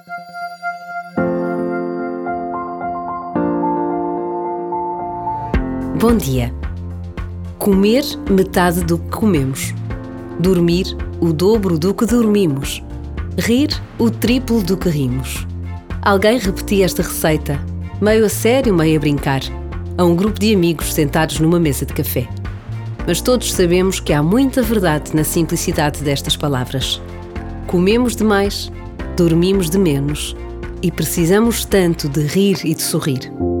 Bom dia. Comer metade do que comemos. Dormir o dobro do que dormimos. Rir o triplo do que rimos. Alguém repetia esta receita, meio a sério, meio a brincar, a um grupo de amigos sentados numa mesa de café. Mas todos sabemos que há muita verdade na simplicidade destas palavras. Comemos demais, dormimos de menos e precisamos tanto de rir e de sorrir.